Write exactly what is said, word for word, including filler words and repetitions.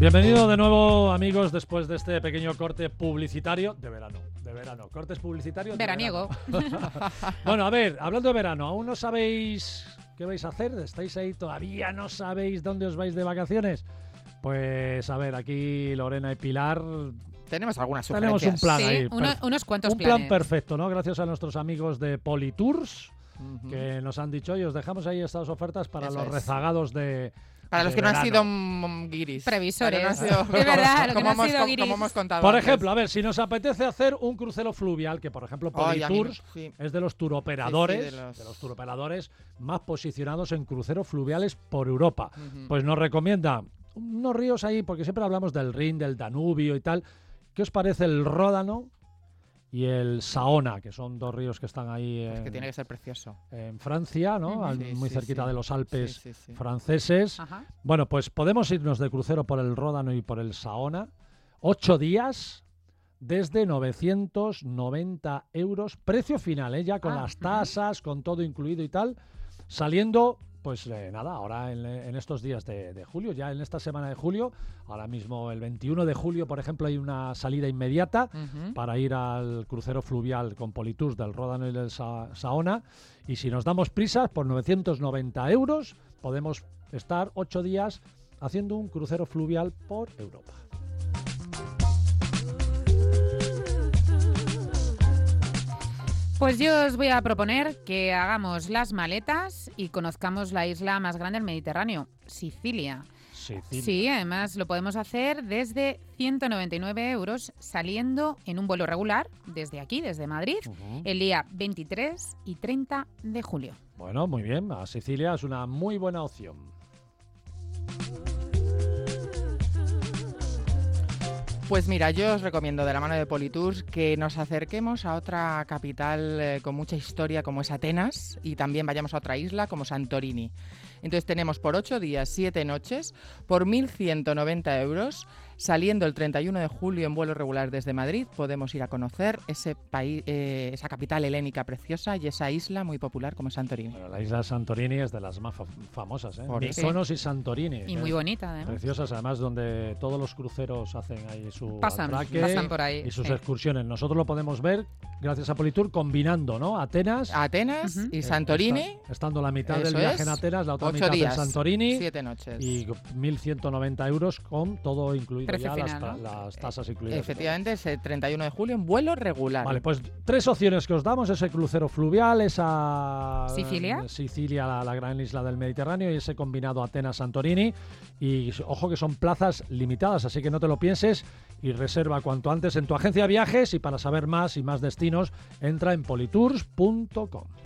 Bienvenido de nuevo, amigos, después de este pequeño corte publicitario de verano. De verano. Cortes publicitarios. Veraniego. De verano. Bueno, a ver, hablando de verano, ¿aún no sabéis qué vais a hacer? ¿Estáis ahí todavía? ¿No sabéis dónde os vais de vacaciones? Pues a ver, aquí Lorena y Pilar. Tenemos algunas Tenemos sugerencias. un plan Sí, ahí. uno- per- unos cuantos Un planes. plan perfecto, ¿no? Gracias a nuestros amigos de Politours, Ujú. que nos han dicho, oye, os dejamos ahí estas ofertas para Eso los es. rezagados de. Para los de que no han verano. sido mm, guiris. Previsores. Para que no han sido- Es verdad, lo que como no han hemos, sido co- guiris. como hemos contado Por antes. ejemplo, a ver, si nos apetece hacer un crucero fluvial, que por ejemplo Ay, a mí me- Politours sí. es de los turoperadores, Sí, sí, de los- de los turoperadores más posicionados en cruceros fluviales por Europa. Ujú. Pues nos recomienda unos ríos ahí, porque siempre hablamos del Rin, del Danubio y tal. ¿Qué os parece el Ródano y el Saona, que son dos ríos que están ahí Es en, que tiene que ser precioso. en Francia, ¿no? Ujú. Al- Sí, muy sí, cerquita sí. de los Alpes Sí, sí, sí. franceses. Ajá. Bueno, pues podemos irnos de crucero por el Ródano y por el Saona. Ocho días desde novecientos noventa euros. Precio final, ¿eh? Ya con Ah, las ujú. tasas, con todo incluido y tal. Saliendo, pues eh, nada, ahora en, en estos días de, de julio, ya en esta semana de julio. Ahora mismo, el veintiuno de julio, por ejemplo, hay una salida inmediata Ujú. para ir al crucero fluvial con Politours del Ródano y del Sa- Saona. Y si nos damos prisas, por novecientos noventa euros podemos estar ocho días haciendo un crucero fluvial por Europa. Pues yo os voy a proponer que hagamos las maletas y conozcamos la isla más grande del Mediterráneo, Sicilia. Sicilia. Sí, además lo podemos hacer desde ciento noventa y nueve euros saliendo en un vuelo regular desde aquí, desde Madrid, Ujú. el día veintitrés y treinta de julio. Bueno, muy bien. A Sicilia es una muy buena opción. Pues mira, yo os recomiendo de la mano de Politours que nos acerquemos a otra capital eh, con mucha historia como es Atenas y también vayamos a otra isla como Santorini. Entonces tenemos por ocho días, siete noches, por mil ciento noventa euros, saliendo el treinta y uno de julio en vuelo regular desde Madrid, podemos ir a conocer ese país, eh, esa capital helénica preciosa y esa isla muy popular como es Santorini. Bueno, la isla de Santorini es de las más fa- famosas, ¿eh? Por eso. Mykonos y Santorini. Y que muy es bonita, además. Preciosas, además, donde todos los cruceros hacen ahí su Pasan, atraque pasan por ahí. y sus sí. excursiones. Nosotros lo podemos ver gracias a Politour combinando, ¿no? Atenas, Atenas Ujú. y eh, Santorini, esta- estando la mitad del eso viaje es, en Atenas, la otra ocho mitad días, en Santorini siete noches. y mil ciento noventa euros con todo incluido Precio ya, las, final, ta- ¿no? las tasas incluidas. y todo. Efectivamente, ese treinta y uno de julio en vuelo regular. Vale, pues tres opciones que os damos: ese crucero fluvial, esa ¿Sicilia? eh, Sicilia, la, la gran isla del Mediterráneo, y ese combinado Atenas-Santorini. Y ojo que son plazas limitadas, así que no te lo pienses y reserva cuanto antes en tu agencia de viajes. Y para saber más y más destinos, entra en politours punto com.